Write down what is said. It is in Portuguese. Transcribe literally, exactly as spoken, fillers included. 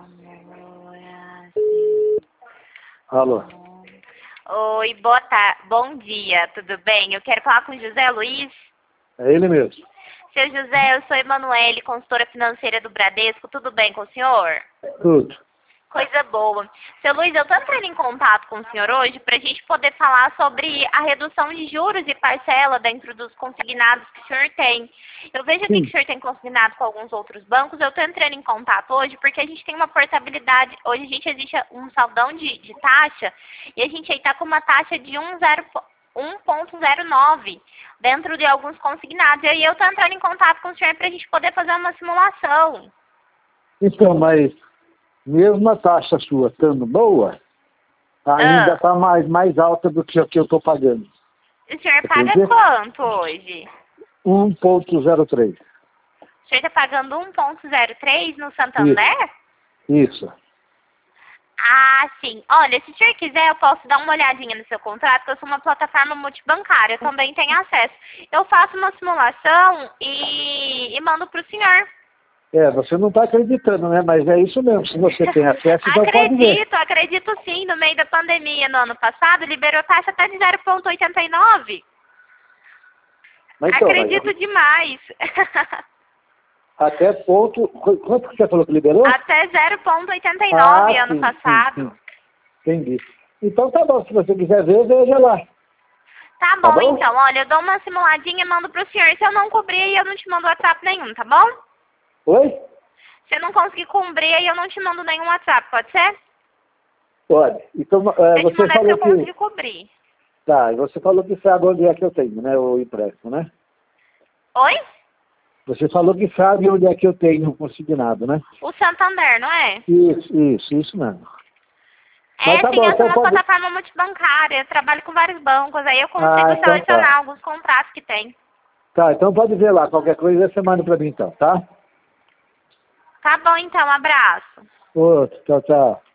Amor, assim. Alô? Oi, boa tarde. Bom dia, tudo bem? Eu quero falar com o José Luiz. É ele mesmo. Seu José, eu sou Emanuele, consultora financeira do Bradesco. Tudo bem com o senhor? Tudo. Coisa boa. Seu Luiz, eu estou entrando em contato com o senhor hoje para a gente poder falar sobre a redução de juros e parcela dentro dos consignados que o senhor tem. Eu vejo aqui Sim. que o senhor tem consignado com alguns outros bancos. Eu estou entrando em contato hoje porque a gente tem uma portabilidade. Hoje a gente existe um saldão de, de taxa e a gente aí está com uma taxa de um ponto zero nove dentro de alguns consignados. E aí eu estou entrando em contato com o senhor para a gente poder fazer uma simulação. Então, mas mesmo a taxa sua estando boa, ainda Ah. está mais, mais alta do que o que eu estou pagando. O senhor paga Entendi? quanto hoje? um ponto zero três. O senhor está pagando um ponto zero três no Santander? Isso. Ah, sim. Olha, se o senhor quiser, eu posso dar uma olhadinha no seu contrato, porque eu sou uma plataforma multibancária, eu também tenho acesso. Eu faço uma simulação e, e mando para o senhor. É, você não está acreditando, né? Mas é isso mesmo. Se você tem acesso, então pode ver. Acredito, acredito sim. No meio da pandemia, no ano passado, liberou taxa até de zero ponto oitenta e nove. Mas então, Acredito mas, demais. até ponto... Quanto que você falou que liberou? Até zero ponto oitenta e nove Ah, ano sim, passado. sim, sim. Entendi. Então tá bom, se você quiser ver, veja lá. Tá bom, Tá bom? então. Olha, eu dou uma simuladinha e mando pro senhor. Se eu não cobrir, eu não te mando WhatsApp nenhum, tá bom? Oi? Se eu não conseguir cumprir, aí eu não te mando nenhum WhatsApp, pode ser? Pode. Então, é, Eu te você mandar se falou eu conseguir que... cobrir. Tá, e você falou que sabe onde é que eu tenho, né? O empréstimo, né? Oi? Você falou que sabe onde é que eu tenho consignado, né? O Santander, não é? Isso, isso, isso mesmo. É, Mas tá sim, bom, eu sou então uma pode... plataforma multibancária. Eu trabalho com vários bancos. Aí eu Ah, consigo então selecionar tá. alguns contratos que tem. Tá, então pode ver lá. Qualquer coisa você manda pra mim então, tá? Tá bom, então. Abraço. Outro, tchau, tchau.